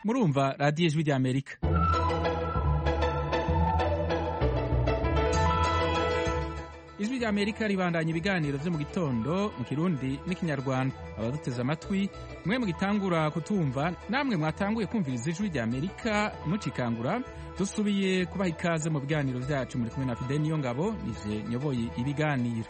murumva radiyo ijwi ry'Amerika. Ijwi ry'Amerika ribandanya ibiganiro vyo mu gitondo mu Kirundi n'ikinyarwanda. Abaduteze amatwi mwe mugitangura kutumva, namwe mwatanguye kumviriza ijwi ry'Amerika mucikangura, dusubiye kubaha ikaze mu biganiro vyacu. Muri kumwe na Fidel Niyongabo, nije nyoboye ibiganiro.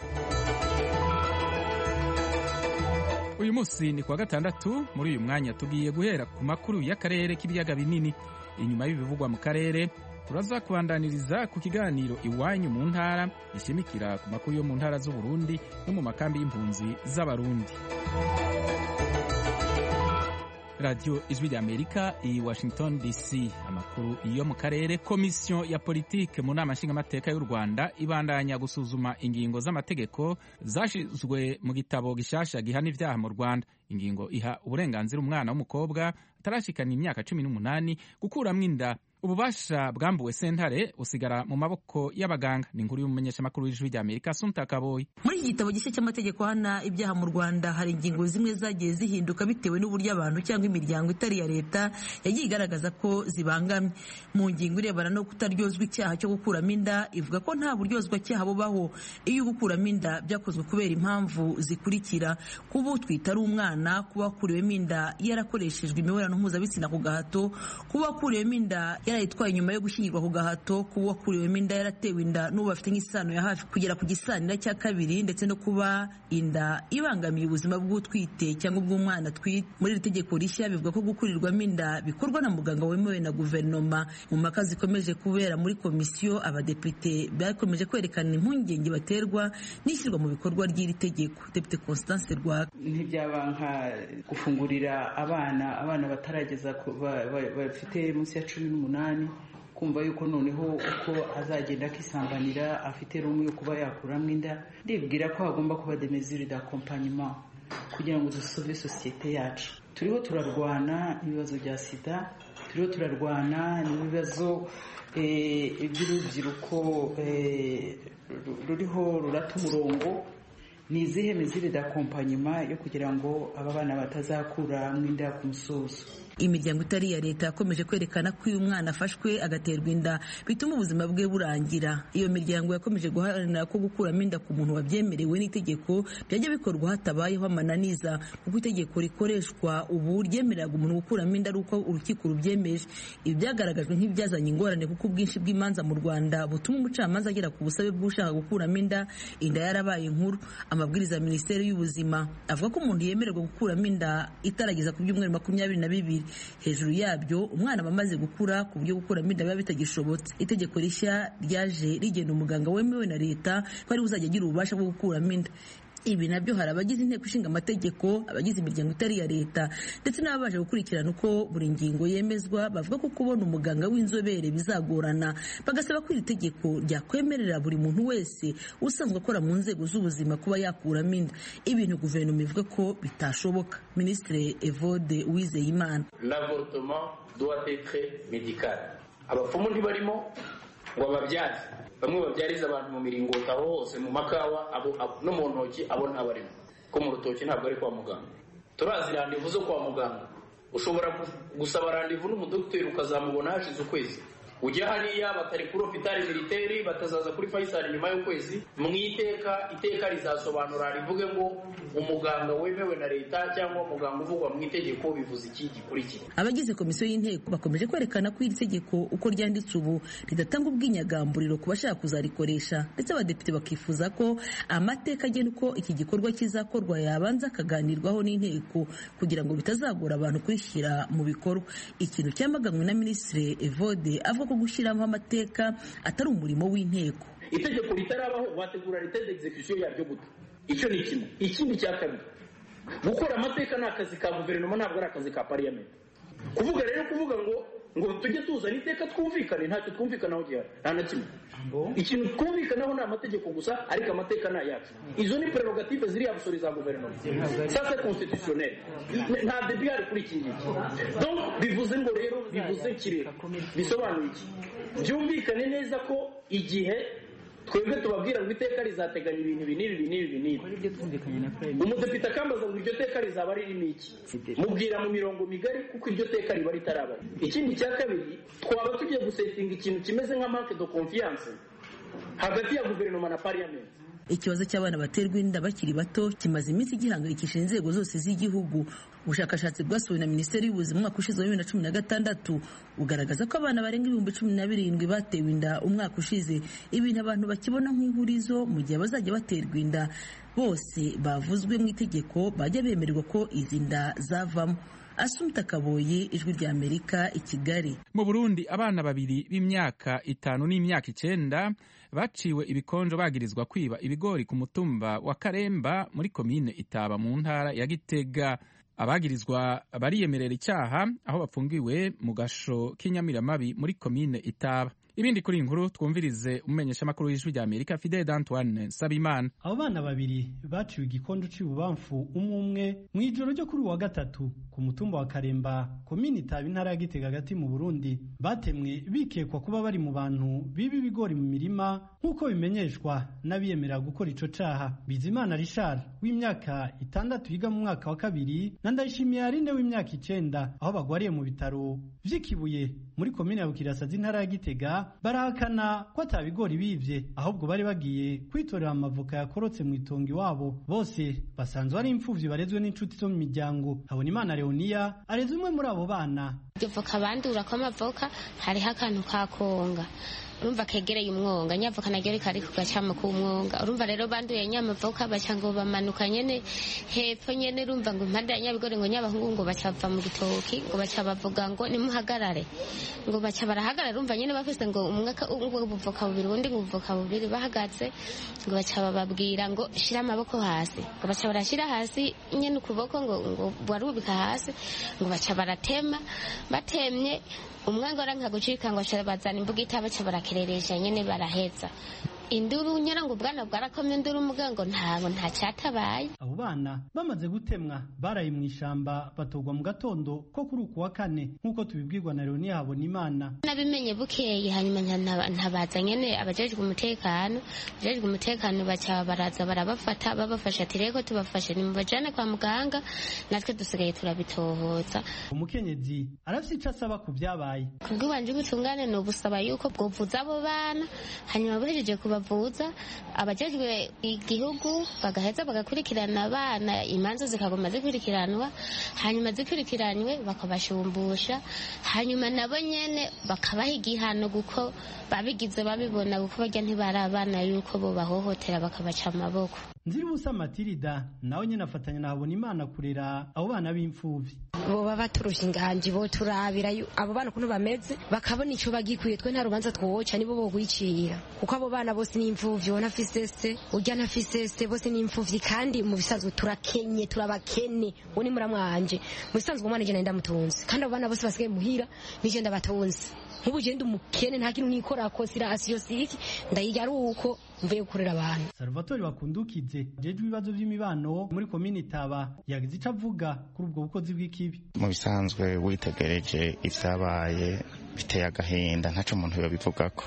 Uyu musi ni kwa gatandatu. Muri uyu mwanya tugiye guhera ku makuru y'akarere k'ibiyaga binini. Inyuma y'ibivugwa mu karere, turaza kubandaniriza ku kiganiro iwanyu mu ntara gishimikira ku makuru yo mu ntara z'Uburundi no mu makambi y'impunzi z'Abarundi. Radio Ijwi ry'Amerika i Washington DC. Amakuru yo mu karere. Komisiyo ya politike mu nama nshingamateka y'u Rwanda ibandanya gusuzuma ingingo z'amategeko zashizwe mu gitabo gishasha gihana ivyaha mu Rwanda. Ingingo iha uburenganzira umwana w'umukobwa atarashikana imyaka 18 gukuramwo inda. Ububasha bwambuwe sentare busigara mu maboko y'abaganga. Ni inkuru y'umumenyeshamakuru w'Ijwi ry'Amerika Assumpta Kaboyi. Muri iki gitabo gishya cy'amategeko hana ibyaha mu Rwanda hari ingingo zimwe zagiye zihinduka bitewe n'uburyo abantu cyangwa imiryango itari ya leta yagiye igaragaza ko zibangamye. Mu ngingo irebana no kutaryozwa icyaha cyo gukuramo inda, ivuga ko nta buryozwa cyaha bubaho iyo gukuramo inda byakozwe kubera impamvu zikurikira: kuba utwita ari umwana, kuba wakuriwemo inda yarakoreshejwe imibonano mpuzabitsina ku gahato, kuba wakuriwemo inda yitwaye nyuma yo gushyingirwa ku gahato, kuba wakuriwemo inda yaratewe inda n'ubu bafite nk'isano ya hafi kugera ku gisanira cya kabiri, ndetse no kuba inda ibangamiye ubuzima bw'utwite cyangwa bw'umwana atwite. Muri iri tegeko rishya bivuga ko gukurirwamo inda bikorwa na muganga wemewe na guverinoma. Mu mpaka zikomeje kubera muri komisiyo, abadepite bakomeje kwerekana impungenge baterwa n'ishyirwa mu bikorwa ry'iri tegeko. Depite Constance Rwaka: ntibyaba nka gufungurira abana batarageza bafite munsi ya 18 kumva yuko noneho uko azagenda akisambanira afite rumwe yo kuba yakuramo inda. Ndibwira ko hagomba kuba des mesures d'accompagnement kugira ngo dusove societe yacu. Turiho turarwana ibibazo bya sida, turiho turarwana n'ibibazo by'urubyiruko ruriho rurata umurongo. Ni izihe mesures d'accompagnement yo kugira ngo aba bana batazakura mu inda ku musozo? Imiryango itari ya leta yakomeje kwerekana ko uyu mwana afashwe agaterwa inda bituma ubuzima bwe burangira. Iyo miryango yakomeje guharanira ko gukuramo inda ku muntu wabyemerewe n'itegeko byajya bikorwa hatabayeho amananiza, kuko itegeko rikoreshwa ubu ryemereraga umuntu gukuramo inda ari uko urukiko rubyemeje. Ibi byagaragajwe nk'ibyazanye ingorane kuko ubwinshi bw'imanza mu Rwanda butuma umucamanza agera ku busabe bw'ushaka gukuramo inda yarabaye inkuru. Amabwiriza ya Minisiteri y'Ubuzima avuga ko umuntu yemererwa gukuramo inda itarageza ku byumweru 22. Hejuru yabyo umwana bamaze gukura ku buryo gukuramo inda biba bitagishobotse. Itegeko rishya ryaje rigena umuganga wemewe na leta ko ari uzajya agira ububasha bwo gukuramo inda. Ibi nabyo hari abagize inteko ishinga amategeko, abagize imiryango itari ya leta, ndetse n'abaje gukurikirana uko buri ngingo yemezwa. Bavuga ko kubona umuganga w'inzobere bizagorana, bagasaba ko iri tegeko ryakwemerera buri muntu wese usanzwe akora mu nzego z'ubuzima kuba yakuramo inda, ibintu guverinoma ivuga ko bitashoboka. Minisitiri Evode Uwizeyimana: l'avortement doit être médical. Abapfumu ntibarimo ngo babyaze, bamwe babyariza abantu mu miringoti aho hose mu makawa no mu ntoki, abo ntabarimo. Ko mu rutoki ntabwo ari kwa muganga. Turazi randevu zo kwa muganga, ushobora gusaba randevu n'umudokiteri ukazamubona hashize ukwezi. Ujya hariya batari kuri hopitali militeri, batazaza kuri Faisal nyuma y'ukwezi. Mu iteka rizasobanura rivuge ngo umuganga wemewe na leta cyangwa umuganga uvugwa mu itegeko bivuze iki gikurikira. Abagize komisiyo y'inteko bakomeje kwerekana ko iri tegeko uko ryanditse ubu ridatanga ubwinyagamburiro ku bashaka kuzarikoresha, ndetse abadepite bakifuza ko amateka agena uko iki gikorwa kizakorwa yabanza akaganirwaho n'inteko kugira ngo bitazagora abantu kwishyira mu bikorwa. Ikintu cyamaganwe na Minisitiri Evode avuga ko gushyiramo amateka atari umurimo w'inteko. Itegeko ritarabaho wategura leta d'execution yaryo gute? Icyo ni kimwe. Ikindi cya kabiri, gukora amateka ni akazi ka guverinoma, ntabwo ari akazi ka parliament. Kuvuga ngo tujye tuzana iteka twumvikane, ntacyo twumvikanaho gihari, nta na kimwe. Ikintu twumvikanaho ni amategeko gusa, ariko amateka ni ayacu. Izo ni prerogative ziri abusori za guverinoma. Ça c'est constitutionnel. Nta debi hari kuri iki ngiki. Donc bivuze ngo rero bivuze kirere bisobanuye iki? Byumvikane neza ko igihe twebwe tubabwira ngo iteka rizateganya ibintu binini umudepite akambaza ngo iryo teka rizaba ririmo iki mubwira mu mirongo migari kuko iryo teka riba ritaraba. Ikindi cya kabiri, twaba tugiye gusetinga ikintu kimeze nka manque de confiance hagati ya guverinoma na parliament. Ikibazo cy'abana baterwa inda bakiri bato kimaze iminsi gihangayikishije inzego zose z'igihugu. Ubushakashatsi bwasohowe na Minisiteri y'Ubuzima umwaka ushize wa 2016 ugaragaza ko abana barenga 17,000 batewe inda umwaka ushize, ibintu abantu bakibona nk'ihurizo mu gihe bazajya baterwa inda bose bavuzwe mu itegeko bajya bemererwa ko izi nda zavamo. Asumta Kaboyi, Ijwi rya Amerika, i Kigali. Mu Burundi abana babiri b'imyaka 5 n'imyaka 9 baciwe ibikonjo bagirizwa kwiba ibigori ku mutumba wa Karemba muri komine Itaba mu ntara ya Gitega. Abagirizwa bariyemerera icyaha aho bafungiwe mu gasho k'Inyamiramabi muri komine Itaba. Ibindi kuri inkuru twumvirize umumenyesha makuru w'Ijwi rya Amerika Fidel Antoine Sabimana. Abo bana babiri baciwe igikonjo c'ububamfu umwe mu ijoro ryo kuri wa gatatu ku mutumba wa Karemba komine Itaba intara ya Gitega hagati mu Burundi, batemwe bikekwa kuba bari mu bantu biba ibigori mu mirima nk'uko bimenyeshwa n'abiyemera gukora ico caha. Bizimana Richard w'imyaka 6 yiga mu mwaka wa kabiri na Ndayishimiye Arine w'imyaka 9 aho bagwariye mu bitaro vy'ikibuye muri komine ya Bukirasazi intara ya Gitega barahakana ko atabigori bivye ahubwo bari bagiye kwitorera amavoka yakorotse mu itongo iwabo. Bose basanzwe ari imfuvyi barezwe n'inshuti zo mu miryango. Habonimana Leonia areze umwe muri abo bana. Ivoka bandura ko amavoka hariho akantu kakonga, urumva kegereye umwonga, nyavoka naryo rikari kugacama ku mwonga. Urumva rero banduye nyamavoka baca ngo bamanuka nyene hepfo nyene, urumva ngo impande ya nyabigori ngo nyabahungu ngo bacava mu gitoki ngo baca bavuga ngo nimuhagarare, ngo baca barahagarara. Urumva nyene bafise ngo umwaka ubuvoka bubiri ubundi ngo ubuvoka bubiri bahagaze, ngo baca bababwira ngo shira amaboko hasi, ngo baca barashira hasi nyene ukuboko ngo warubika hasi, ngo baca baratema. Batemye umwango aranka gucika ngo bazana imbuga itabaca barakereresha nyene baraheza induru nyara ngo ubwana bwarakomye induru mugango nta cyatabaye. Abo bana bamaze gutemwa baraye mu ishamba batogwa mu gatondo ko kuri uku wa kane nk'uko tubibwirwa na Leonia Habonimana. Nabimenye bukeye hanyuma ntabaza nyene abajejwe umutekano baca baraza barabafata babafasha ati reko tubafashe ni mubajane kwa muganga natwe dusigaye turabitohoza. Umukenyezi arafite ico asaba ku byabaye. Kubwibanje gutungane no busaba yuko bwovuza abo bana hanyuma buhejeje bavuza abajejwe igihugu bagaheza bagakurikirana abana, imanza zikagoma zikurikiranwa, hanyuma zikurikiranywe bakabashumbusha, hanyuma nabo nyene bakabaha igihano guko babigize babibona guko barya ntibari abana yuko bo bahohotera bakabaca amaboko. Nziribusa Matilda nawe nyene afatanya na Habonimana kurera abo bana b'imfuvyi. Boba baturusha inganji bo turabira abo bana kuno bameze bakabona ico bagikwiye, twe nta rubanza twoca nibo bogwicira kuko abo bana bose ni imfuvyi, wona fisese urya na fisese bose ni imfuvyi kandi mu bisanzwe turakenye turabakene. Woni muramwanje mu bisanzwe umwana je ndamutunze kandi abo bana bose basigaye muhira nije ndabatunze. Nk'ubu je ndumukene nta kintu nikora ko sirasiyo siki ndayijya ari uko mvuye gukorera abantu. Salvatore Bakundukize jeje ibibazo by'imibano muri komine Itaba yagize ico avuga kuri ubwo bukozi bw'ikibi. Mu bisanzwe witegereje ivyabaye biteye agahinda ntaco umuntu yobivugako,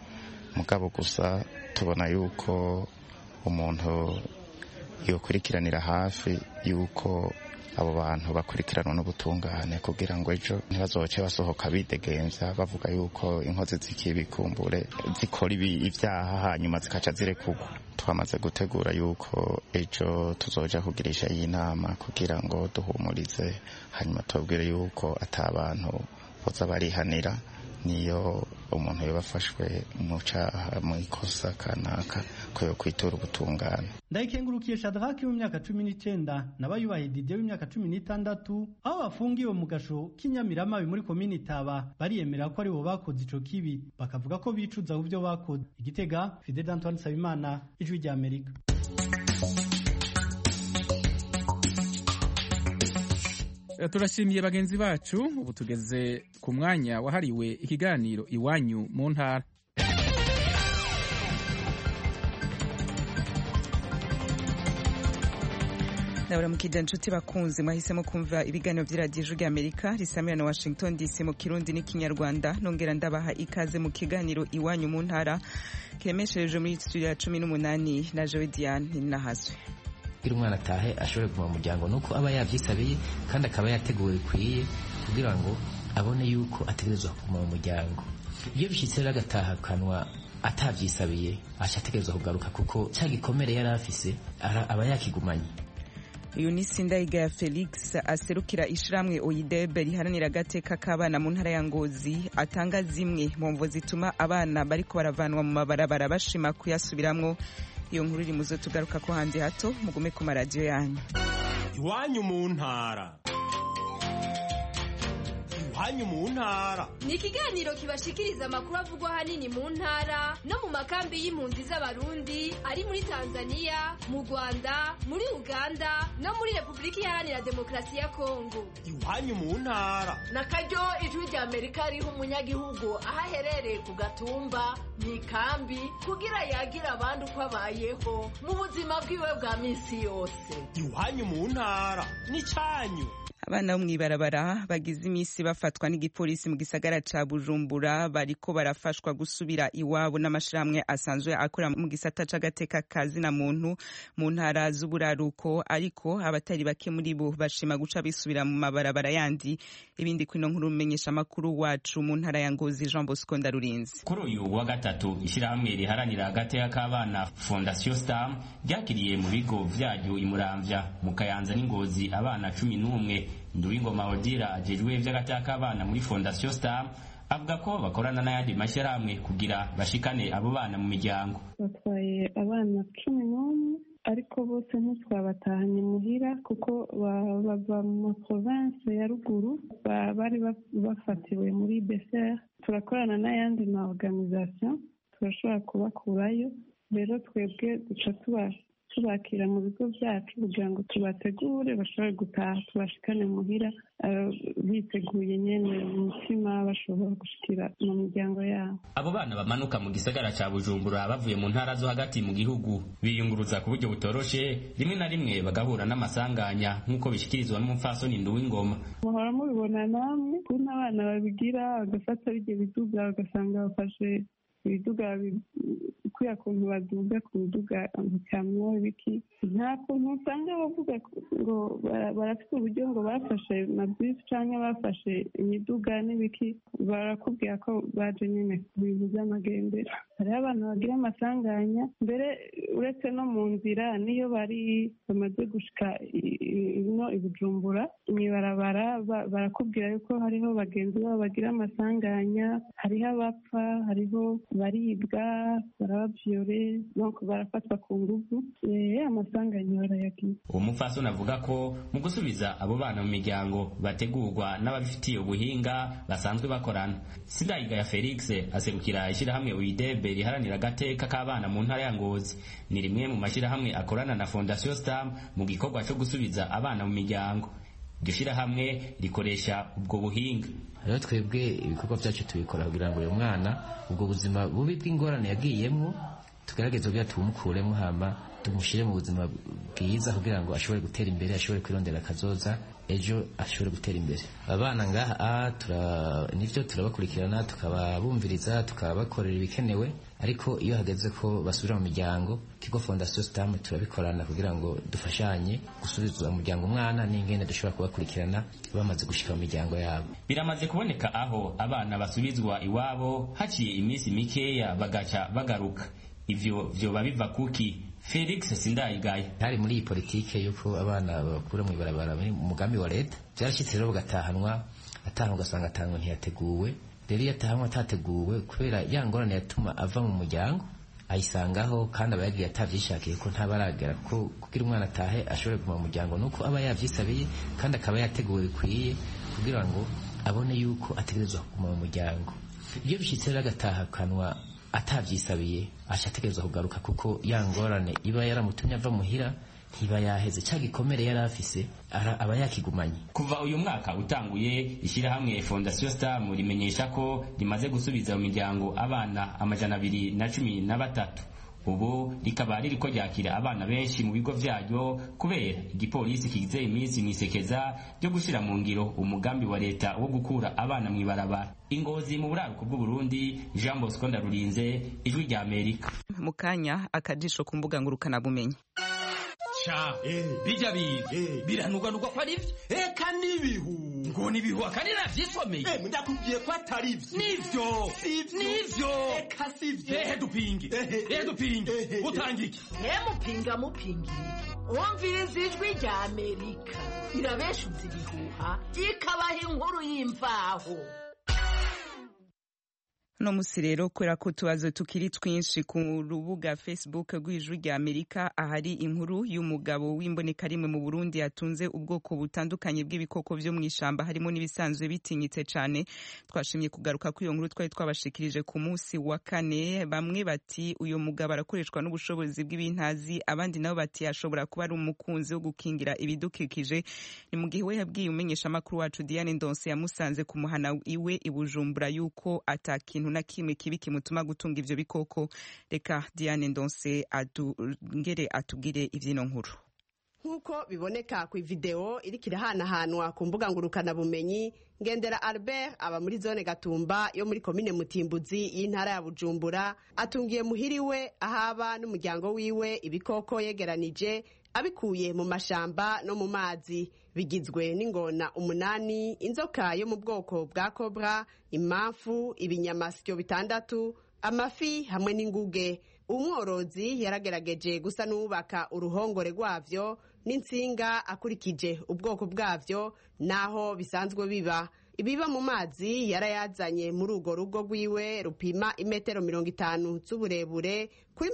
mugabo gusa tubona yuko umuntu yokurikiranira hafi yuko abo bantu bakurikiranwa n'ubutungane kugira ngo ejo ntibazoce basohoka bidegemvya bavuga yuko inkozi z'ikibi kumbure zikora ivyaha hanyuma zikaca zirekurwa. Twamaze gutegura yuko ejo tuzoja kugirisha iyi nama kugira ngo duhumurize hanyuma tubwire yuko atabantu boza barihanira niyo umuntu yabafashwe mu caha mu ikosa kanaka ko yo kwitura ubutungane. Ndayikengurukiye Shadraki w'imyaka 19 n'abayubahe Didier w'imyaka 16 aho bafungiwe mu gasho k'Inyamiramabi muri komine Itaba bariyemera ko ari bo bakoze ico kibi bakavuga ko bicuza uvyo bakoze. Igitega, Fidel Antoine Sabimana, Ijwi rya Amerika. Turashimiye bagenzi bacu, ubu tugeze ku mwanya wahariwe ikiganiro iwanyu mu ntara. ndabaramukije inshuti bakunzi mwahisemo kumva ibiganiro by'iradiyo ijwi ry'Amerika risamira na Washington DC mu Kirundi n'ikinyarwanda nongera ndabaha ikaze mu kiganiro iwanyu mu ntara kiremeshereje muri studio ya 18 na Joe Diane Ninahaswe. Kugira umwana atahe ashobore kuva mu muryango nuko aba yavyisabiye kandi akaba yateguwe kwiye kugira ngo abone yuko ategerezwa kuguma mu muryango. Iyo bishitse rero agataha kanwa atavyisabiye acategerezwa kugaruka kuko cya gikomere yari afise aba yakigumanye. Uyu ni Sindayigaya Felix aserukira ishiramwe OIDEB riharanira agateka k'abana mu ntara ya Ngozi atanga zimwe mu mvo zituma abana bariko baravanwa mu mabarabara bashima kuyasubiramwo. Iyo nkuru iri muzo tugaruka ko hanze hato mugume ku maradiyo yanyu. Iwanyu mu ntara. Iwanyu mu ntara ni ikiganiro kibashikiriza amakuru avugwa hanini mu ntara no mu makambi y'impunzi z'abarundi ari muri Tanzania, mu Rwanda, muri Uganda no muri Republika Iharanira Demokarasi ya Kongo. Iwanyu mu ntara nakaryo ijwi ry'Amerika riha umunyagihugu aho aherereye ku gatumba mu ikambi kugira yagira abandi uko abayeho mu buzima bwiwe bwa minsi yose. Iwanyu mu ntara ni cyanyu. Abana bo mwibarabara bagize imisi bafatwa n'igipolisi mu gisagara ca Bujumbura bariko barafashwa gusubira iwabo n'amashiramwe asanzwe akora mu gisata c'agateka kazi na muntu mu ntara z'uburaruko, ariko abatari bake muri bo bashima guca bisubira mu mabarabara yandi. Ibindi kwino nkuru menyesha makuru wacu mu ntara ya Ngozi Jean Bosco Ndarurinzi. Kuri uyu wa gatatu ishiramwe riharanira agateka k'abana Fondation Star ryakiriye mu bigo vyaryo imuramvya mu Kayanza n'Ingozi abana 11. Nduwingoma Odira ajejwe vy'agateka k'abana muri Fondation Star avuga ko bakorana n'ayandi mashyirahamwe kugira bashikane abo bana mu miryango. Batwaye abana 11 ariko bose ntitwabatahanye muhira kuko bava mu province ya ruguru bari bafatiwe muri BCR. Turakorana n'ayandi ma organisation turashobora kubakurayo, rero twebwe duca tubakira mu bigo byacu kugira ngo tubategure bashobore gutaha tubashikane muhira biteguye nyene umutima bashobora gushikira mu miryango yabo. Abo bana bamanuka mu gisagara ca Bujumbura bavuye mu ntara zo hagati mu gihugu biyunguruza ku buryo butoroshe, rimwe na rimwe bagahura n'amasanganya nk'uko bishikirizwa n'umupfasoni Nduwingoma. Muhora mubibona namwe kuna abana babigira bagafata bijye biduga bagasanga bafashe ibiduga kuya kuntu baduga ku biduga cyamwo ibiki nta kuntu usanga bavuga ngo barafite uburyo ngo bafashe mabisi canke bafashe imiduga n'ibiki barakubwira ko baje nyene ku bintu by'amagendera. Hariho abantu bagira amasanganya mbere uretse no mu nzira niyo bari bamaze gushika ino i Bujumbura mwibarabara barakubwira yuko hariho bagenzi babo bagira amasanganya, hariho abapfa, hariho baribwa, barabavyore, donc barafatwa ku nguvu, amasanganya barayagira. Uwo mupfasoni avuga ko mu gusubiza abo bana mu miryango bategurwa n'ababifitiye ubuhinga basanzwe bakorana. Sindayigaya Felix aserukira ishirahamwe OIDEB riharanira agateka k'abana mu ntara ya Ngozi, ni rimwe mu mashirahamwe akorana na Fondation Star mu gikorwa cyo gusubiza abana mu miryango. Iryo shirahamwe rikoresha ubwo buhinga. Rero twebwe ibikorwa byacu tubikora kugira ngo uyu mwana ubwo buzima bubi bw'ingorane yagiyemwo tugerageze kugira tumukuremo hama tumushire mu buzima bwiza kugira ngo ashobore gutera imbere, ashobore kwirondera akazoza ejo ashobore gutera imbere. Abana ngaha nivyo turabakurikirana tukababumviriza tukabakorera ibikenewe, ariko iyo hageze ko basubira mu miryango kigo Fondation Star turabikorana kugira ngo dufashanye gusubiza umuryango umwana n'ingene dushobora kubakurikirana bamaze gushika mu miryango yabo. Biramaze kuboneka aho abana basubizwa iwabo haciye iminsi mikeya bagaca bagaruka. Ivyo vyoba biva kuki? Felix Sindayigaya hari muri iyi politike yuko abana bakura mu ibarabara muri umugambi wa leta byarashitse rero bagatahanwa ugasanga atanwa ntiyateguwe. Rero yatahanwa atateguwe kubera yangorane yatuma ava mu muryango ayisangaho kandi aba yagiye atavyishakiye ko ntabaragera ko kugira umwana atahe ashobore kuva mu muryango nuko aba yavyisabiye kandi akaba yateguwe bikwiye kugira ngo abone yuko ategerezwa kuguma mu muryango. Iyo bishitse rero agataha kanwa atavyisabiye acategerezwa kugaruka kuko yangorane iba yaramutumye ava muhira ntiba yaheze cya gikomere yari afise aba yakigumanye. Kuva uyu mwaka utanguye ishyirahamwe Fondation Star rimenyesha ko rimaze gusubiza mu miryango abana 213. ubu rikaba ririko ryakira abana benshi mu bigo vyayo kubera igipolisi kigize iminsi mwisekeza ryo gushira mu ngiro umugambi wa leta wo gukura abana mw'ibarabara. Ingozi mu buraruko bw'Uburundi, Jean Bosco Ndarurinze, Ijwi rya Amerika. Mu kanya akajisho ku mbuga ngurukana bumenyi. Cha, bijya biranugwanugwa ko ari byo. Eka nibihu. Ngo nibihu akanira vyisomeye. Ndakubwiye ko atari byo. Nivyo. Eka sivyo. Dupinge. Utangike. Mupinga. Wumviriza Ijwi rya Amerika. Irabeshuza ibihuha, ikabaha inkuru y'imvaho. No musi rero kubera ko tubazo tukiri twinshi ku rubuga Facebook rw'Ijwi rya Amerika, ahari inkuru y'umugabo w'imboneka rimwe mu Burundi yatunze ubwoko butandukanye bw'ibikoko vyo mw'ishamba harimo n'ibisanzwe bitinyitse cane. Twashimye kugaruka ku iyo nkuru twari twabashikirije ku musi wa kane. Bamwe bati uyo mugabo arakoreshwa n'ubushobozi bw'ibintazi, abandi nabo bati ashobora kuba ari umukunzi wo gukingira ibidukikije. Ni mu gihe we yabwiye umenyesha makuru wacu Diane Ndonse yamusanze ku muhana iwe i Bujumbura yuko atakintu na kimwe kibi kimutuma gutunga ivyo bikoko. Reka Diane Ndonse atubwire ivyino nkuru. Nkuko biboneka ku video iriko irahanahanwa ku mbuga ngurukana bumenyi, Ngendera Albert aba muri zone Gatumba yo muri komine Mutimbuzi y'intara ya Bujumbura, atungiye muhiriwe ahaba n'umuryango wiwe ibikoko yegeranije abikuye mu mashamba no mu mazi. Bigizwe n'ingona 8, inzoka yo mu bwoko bwa cobra, imamfu, ibinyamasyo 6, amafi hamwe n'inguge. Umworozi yaragerageje gusa n'ubaka uruhongore rwavyo n'insinga akurikije ubwoko bwavyo naho bisanzwe biba. Ibiba mu mazi yarayazanye muri urwo rugo rwiwe rupima imetero 50 z'uburebure kuri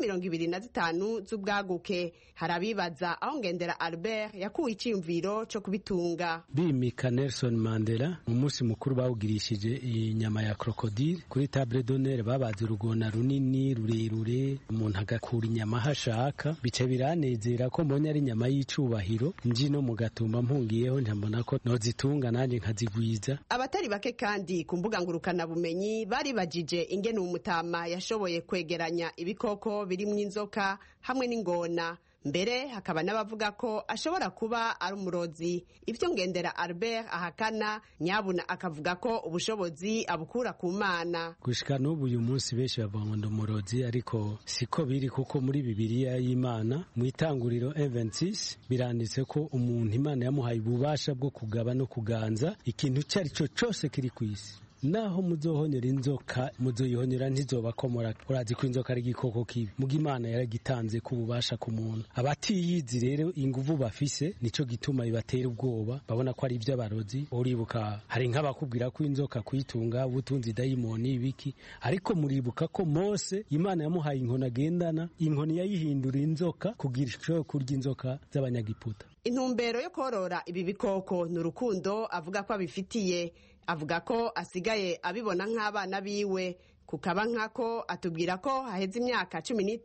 25 z'ubwaguke. Harabibaza aho Ngendera Albert yakuye iciyumviro cyo kubitunga. Bimika Nelson Mandela mu munsi mukuru bawugirishije inyama ya crocodile kuri table d'honneur, babaze urugona runini rurerure, umuntu agakura inyama hashaka. Bice biranezera ko mbonye ari inyama y'icubahiro, nji no mu Gatumba mpungiyeho ntambona ko nozitunga nanje nkazigwiza. Abatari bake kandi ku mbuga ngurukana bumenyi bari bajije ingene umutama yashoboye kwegeranya ibikoko birimwo inzoka hamwe n'ingona. Mbere hakaba n'abavuga ko ashobora kuba ari umurozi. Ivyo Ngendera Albert ahakana, nyabuna akavuga ko ubushobozi abukura ku Mana. Gushika n'ubu uyu munsi benshi bavuga ngo ndumurozi, ariko siko biri, kuko muri Bibiliya y'Imana mu Itanguriro 26 biranditse ko umuntu Imana yamuhaye ububasha bwo kugaba no kuganza ikintu cyari cyo cyose kiri ku isi. Naho muzohonyera inzoka muzoyihonyera ntizobakomora. Urazi ko inzoka ari igikoko kibi, muga Imana yaragitanze ku bubasha ku muntu. Abatiyizi rero inguvu bafise nico gituma bibatera ubwoba, babona ko ari ivy'abarozi. Uribuka hari nk'abakubwira ko inzoka kuyitunga ubutunzi dayimoni ibiki, ariko muribuka ko Mose Imana yamuhaye inkoni agendana, inkoni yayihindura inzoka kugira ishobore kurya inzoka z'abanyagiputa. Intumbero yo korora ibi bikoko n'urukundo avuga ko abifitiye. Avuga ko asigaye abibona nk'abana biwe, kukaba nkako atubwira ko haheze imyaka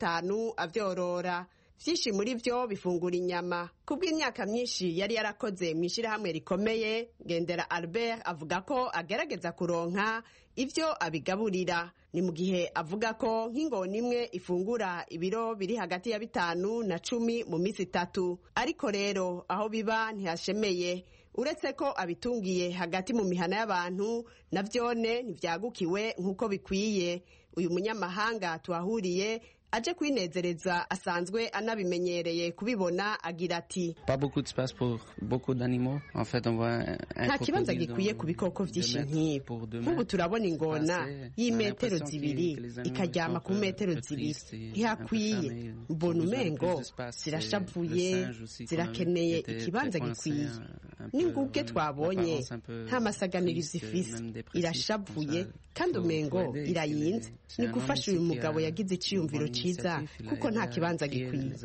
15 avyorora. Vyinshi muri vyo bifungura inyama. Kubw'imyaka myinshi yari yarakoze mu ishirahamwe rikomeye, Ngendera Albert avuga ko agerageza kuronka ivyo abigaburira. Ni mu gihe avuga ko nk'ingona imwe ifungura ibiro biri hagati ya 5 na 10 mu misi 3. Ariko rero aho biba ntihashemeye. Uretse ko abitungiye hagati mu mihana y'abantu, navyone ntivyagukiwe nk'uko bikwiye. Uyu munyamahanga tuhahuriye aje kwinezereza asanzwe anabimenyereye kubibona, agira ati nta kibanza gikwiye ku bikoko vyinshi nk'ibi. Nk'ubu turabona ingona y'imetero 2 ikaryama ku metero 2, ntihakwiye. Mbona umengo zirashavuye, zirakeneye ikibanza gikwiye. N'inguge twabonye nta masaganirizo ifise, irashavuye kandi umengo irayinze. Ni gufasha uyu mugabo yagize iciyumviro ciza kuko nta kibanza gikwiye.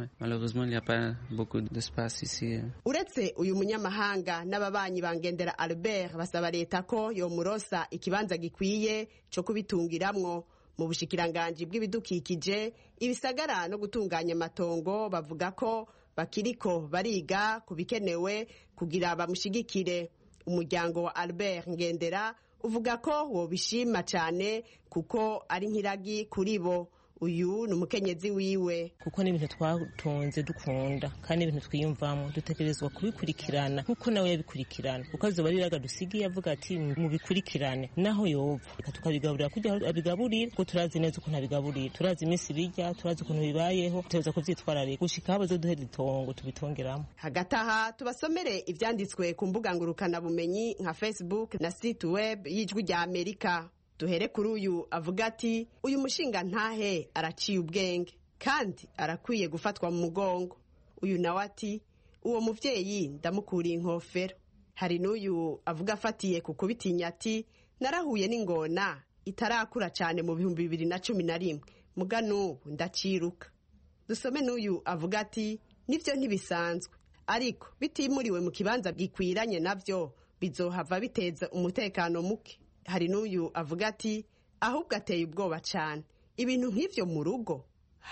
Uretse uyu munyamahanga, n'ababanyi ba Ngendera Albert basaba leta ko yomurosa ikibanza gikwiye cyo kubitungiramwo. Mu bushikiranganji bw'ibidukikije, ibisagara no gutunganya amatongo bavuga ko bakiriko bariga kubikenewe kugira bamushigikire. Umuryango wa Albert Ngendera uvuga ko wobishima cyane kuko ari nkiragi kuri bo. uyu ni umukenyezi wiwe. Kuko n'ibintu twatonze dukunda kandi ibintu twiyumvamo dutekerezwa kubikurikirana nkuko nawe yabikurikirana, kuko azoba riraga dusigiye avuga ati mubikurikirane naho yova, tukabigaburira kujya abigaburira, kuko turazi neza ukuntu abigaburira, turazi iminsi bijya, turazi ukuntu bibayeho, tuza kuvyitwararika gushika aho bazoduhera itongo tubitongeramo. Hagati aha tubasomere ivyanditswe ku mbuga ngurukana bumenyi nka Facebook na site web y'Ijwi rya Amerika. Duhere kuri uyu avuga ati uyu mushinga ntahe araciye ubwenge kandi arakwiye gufatwa mu mugongo. Uyu nawe ati uwo muvyeyi ndamukuriye inkofero. Hari n'uyu avuga afatiye ku kubitinya ati narahuye n'ingona itarakura cyane mu 2011 muga n'ubu ndaciruka. Dusome n'uyu avuga ati nivyo ntibisanzwe ariko bitimuriwe mu kibanza gikwiranye navyo bizohava biteza umutekano muke. Hari n'uyu avuga ati ahubwo ateye ubwoba cyane ibintu nk'ivyo mu rugo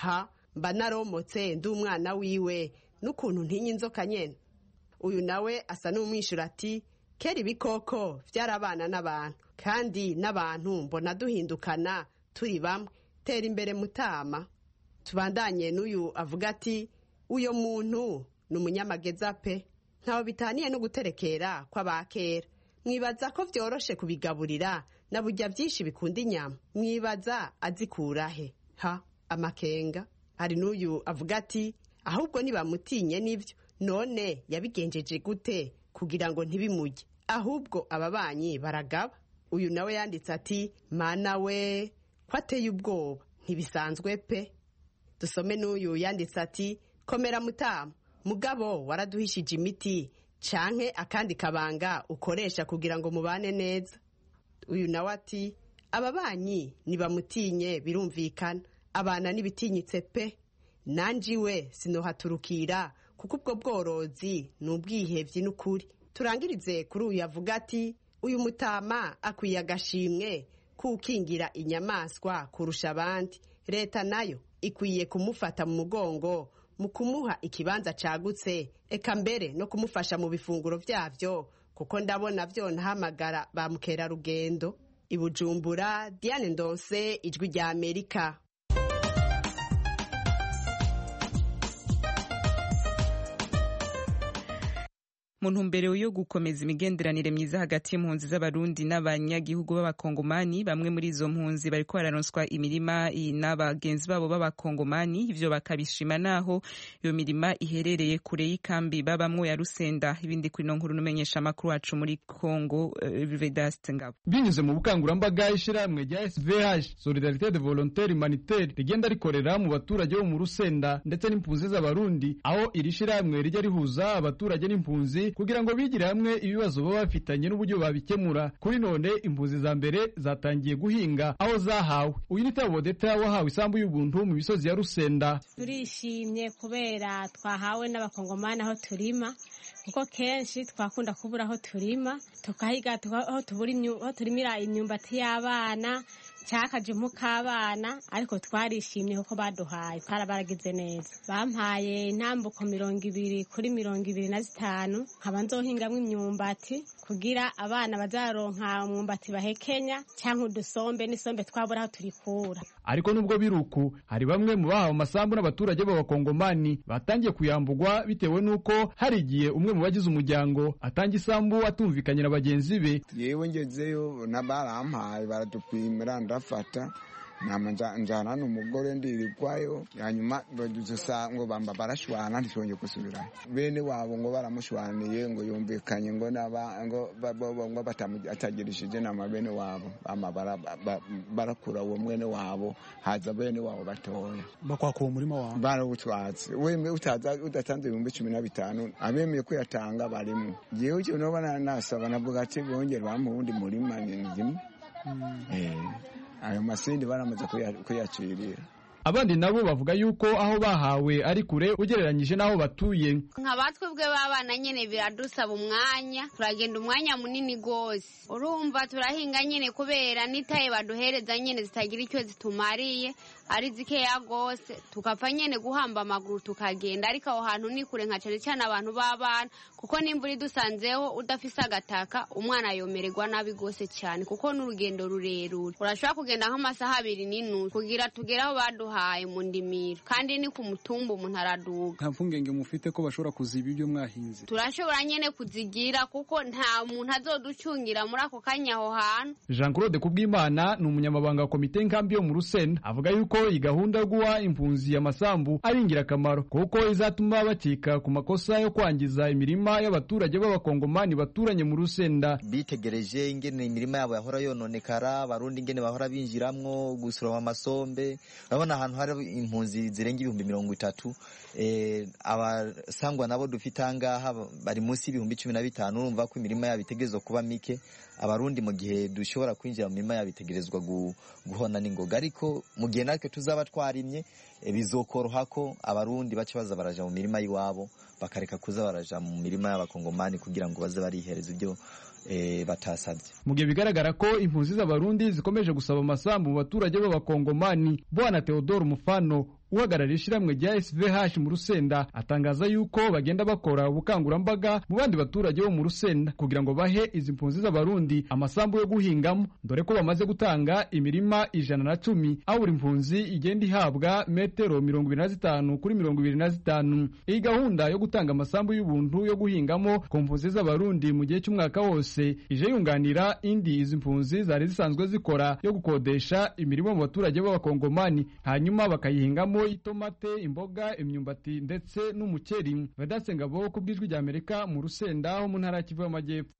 mba naromotse ndi umwana wiwe n'ukuntu ntinya inzoka nyene. Uyu nawe asa n'umwishura ati kera ibikoko vyarabana n'abantu kandi n'abantu mbona duhindukana turi bamwe, tera imbere mutama. Tubandanye n'uyu avuga ati uyo muntu ni umunyamageza pe, ntaho bitaniye no guterekera kw'abakera. Mwibaza ko vyoroshe kubigaburira na burya byinshi bikunda inyama, mwibaza azikurahe amakenga. Hari n'uyu avuga ati ahubwo nibamutinye n'ivyo none yabigenjeje gute kugira ngo ntibimujye, ahubwo ababanyi baragaba. Uyu nawe yanditse ati mana we ko ateye ubwoba ntibisanzwe pe. Dusome n'uyu yanditse ati komera mutama mugabo waraduhishije imiti canke akandi kabanga ukoresha kugira ngo mubane neza. Uyu nawe ati ababanyi nibamutinye birumvikana, abana nibitinyitse pe, nanjiwe sinohaturukira kuko ubwo bworozi n'ubwihevyi n'ukuri. Turangirize kuri uyu avuga ati uyu mutama akwiye agashimwe kukingira inyamaswa kurusha abandi. Leta nayo ikwiye kumufata mu mugongo mu kumuha ikibanza cagutse, eka mbere no kumufasha mu bifunguro vyavyo, kuko ndabona vyonahamagara ba mukerarugendo. I Bujumbura, Diane Ndonse, Ijwi rya Amerika. mu ntumbero yo gukomeza imigenderanire myiza hagati y'impunzi z'abarundi n'abanyagihugu b'abakongomani, bamwe muri izo mpunzi bariko bararonswa imirima n'abagenzi babo b'abakongomani, ivyo bakabishima naho iyo mirima iherereye kure y'ikambi babamwo ya Rusenda. Ibindi kuri no nkuru numenyesha makuru wacu muri Kongo, Vedaste Ngabo. Binyuze mu bukangurambaga ishirahamwe rya SVH Solidarité de Volontaires Humanitaires rigenda rikorera mu baturage bo mu Rusenda ndetse n'impunzi z'abarundi, aho iri shirahamwe rijya rihuza abaturage n'impunzi kugira ngo bigire hamwe ibibazo baba bafitanye n'uburyo babikemura. Kuri none impunzi za mbere zatangiye guhinga aho zahawe. Uyu ni Tabodeta wahawe isambu y'ubuntu mu bisozi ya Rusenda. Turishimye kubera twahawe n'abakongomani aho turima, kuko kenshi twakunda kubura aho turima, tukahiga aho turimira imyumbati y'abana cyakaje mu kabana, ariko twarishimye kuko baduhaye, baragize neza. Bampaye intambuko 200 kuri 25, nkaba nzohingamwe imyumbati kugira abana bazaronka umwumbati bahekenya cyangwa udusombe n'isombe twabura aho turikura. Ariko nubwo biruku, hari bamwe mu bahawe amasambu n'abaturage b'abakongomani batangiye kuyambugwa bitewe nuko hari igihe umwe mu bagize umuryango atanga isambu atumvikanye na bagenzi be. Yewe ngezeyo nabarampaye baradupimira ndafata nama njana n'umugore ndirirwayo, hanyuma badusa ngo bamba barashwana ntishonje gusubira. Bene wabo ngo baramushwaniye ngo yumvikanye ngo ngo batamugirishije nama bene wabo barakura uwo mwene wabo, haza bene wabo batoya bakwaka uwo murima wabo barawutwatse. Wemwe udatanze 15,000 abemeye kuyatanga barimo. Jewe cyo no bana nasaba navuga ati bongera bampa undi murima nyinzimwe. Ayo masindi baramaze kuyacirira. Abandi nabo bavuga yuko aho bahawe ari kure ugereranyije naho batuye. Nkabatwebwe babana nyene biradusaba umwanya, turagenda umwanya munini gose. Urumva turahinga nyene kubera nitaye baduhereza nyene zitagira icyo zitumariye, ari zikeya gose, tukapfa nyene guhamba amaguru tukagenda. Ariko aho hantu ni kure nka cyane abantu babana, kuko nimvura dusanzeho udafise agataka umwana yomererwa nabi gose cyane, kuko n'urugendo rurerure. Urashobora kugenda nk'amasaha 2 n'intu kugira tugeraho baduha baduhaye mu ndimiro kandi ni ku mutumba umuntu araduga. Nta mpungenge mufite ko bashobora kuziba ibyo mwahinze? Turashobora nyene kuzigira kuko nta muntu azoducungira muri ako kanya aho hantu. Jean Claude Kubwimana ni umunyamabanga wa komite nkambi yo mu Rusenda avuga yuko iyi gahunda yo guha impunzi y'amasambu ari ingirakamaro kuko izatuma bakika ku makosa yo kwangiza imirima y'abaturage b'abakongomani baturanye mu Rusenda. Bitegereje ingene imirima yabo yahora yononekara, abarundi ingene bahora binjiramwo gusura amasombe. Urabona ahantu hari impunzi zirenga 30,000, abasangwa nabo dufite angaha bari munsi y'15,000. Urumva ko imirima yabo itegerezwa kuba mike. Abarundi mu gihe dushobora kwinjira mu mirima yabo itegerezwa guhona n'ingoga, ariko mu gihe natwe tuzaba twarimye bizokoroha ko abarundi bace baza baraja mu mirima yiwabo bakareka kuza baraja mu mirima y'abakongomani kugira ngo baze barihereza ibyo batasabye. Mu gihe bigaragara ko impunzi z'abarundi zikomeje gusaba amasambu mu baturage b'abakongomani, Bwana Theodore Mufano uhagarariye ishyirahamwe rya SVH mu Rusenda atangaza yuko bagenda bakora ubukangurambaga mu bandi baturage bo mu Rusenda kugira ngo bahe izi mpunzi z'abarundi amasambu yo guhingamo, dore ko bamaze gutanga imirima 110 aho buri mpunzi igenda ihabwa metero 25 kuri 25. Iyi gahunda yo gutanga amasambu y'ubuntu yo guhingamo ku mpunzi z'abarundi mu gihe cy'umwaka wose ije yunganira indi izi mpunzi zari zisanzwe zikora yo gukodesha imirimo mu baturage b'abakongomani hanyuma bakayihingamo itomate, imboga, imyumbati ndetse n'umuceri. Vedaste Ngabo ku bw'ijwi rya Amerika mu Rusenda ho mu ntara ya Kivu y'Amajyepfo.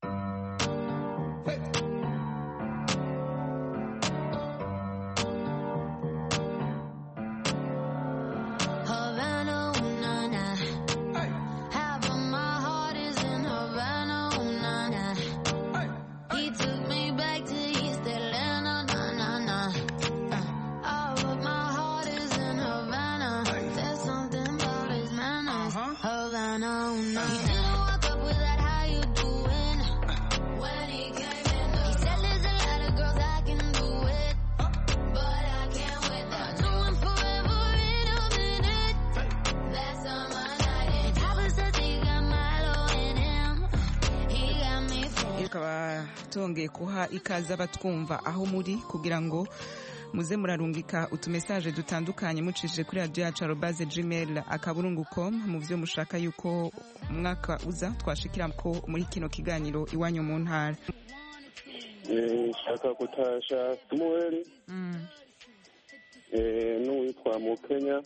Tongeye kuha ikaza batwumva aho muri kugira ngo muze murarungika utumesaje dutandukanye mucishije kuri radio yacu @gmail.com mu byo mushaka yuko umwaka uza twashikira ko muri kino kiganiro iwanyu mu ntara. Shaka kutasha Samuel n'uwitwa mu Kenya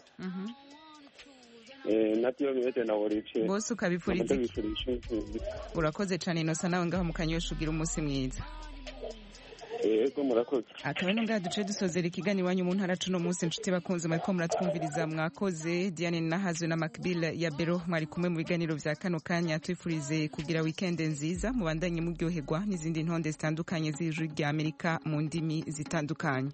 natyo bimeze na Olivier bose ukabipfuriza. Urakoze cyane Inosa nawe ngaho mu Kanyosha ugira umunsi mwiza. Yego murakoze. Akaba no duce dusozera ikiganiro iwanyu mu ntara cuno munsi inshuti bakunze mariko muratwumviriza mwakoze. Diane Nahazwe na Makbila ya Bero mwari kumwe mu biganiro vya kano kanya, twifurize kugira weekend nziza mubandanye muryoherwa n'izindi ntonde zitandukanye z'ijwi rya Amerika mu ndimi zitandukanye.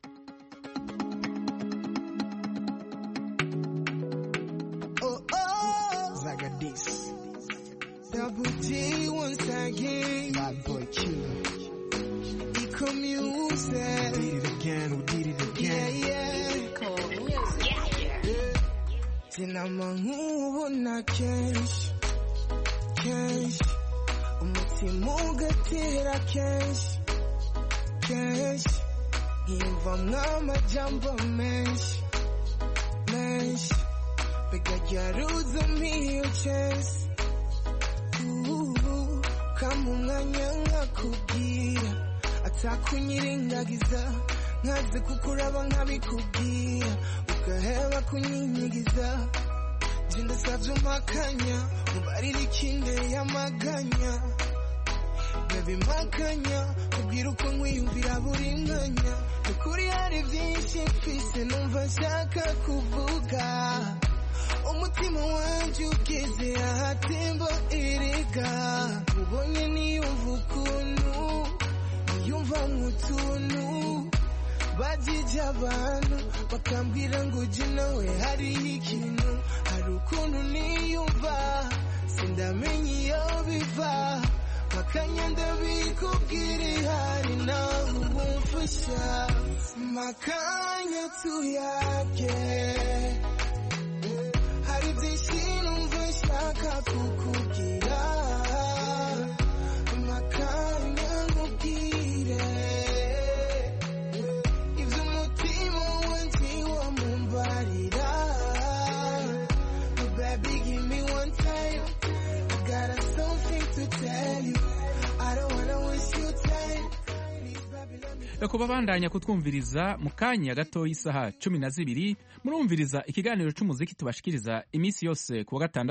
Double G once again. Bad boy killer. Eco music. We did it again. We did it again. Yeah. Cool music. Yeah. Sinamahubona kenshi. Kenshi. Umutima ugatera kenshi. Kenshi. Nkiyumvamwo amajambo menshi. Menshi. Bigajyaruza mpiyo chance. Kama umwanya nkakubwira atakunyirengagiza nkaze kukuraba nkabikubwira ugaheba kunyinyigiza je ndasavye umpakanya mubarira ikinde y'amaganya baby makanya kubwira uko nkwiyumvira buri mwanya ukuri hari byinshi mfise numva nshaka kuvuga umutima wanje ugeze ahatemba erega ubonye niyumva ukuntu niyumva nk'utuntu bajije abantu bakambwira ngo je nawe hariho ikintu hari ukuntu niyumva sindamenya iyo biva makanya ndabikubwira ihari nawe umfasha makanya tuyage hari byinshi numva nshaka kukubwira makanya nkubwire ibyo umutima wanjye wamumbarira me one time. I got something to tell you. I don't wanna waste your time. kuba bandanya kutwumviriza mu kanya gato y'isaha 12 murumviriza ikiganiro c'umuziki tubashikiriza iminsi yose ku wa gatandatu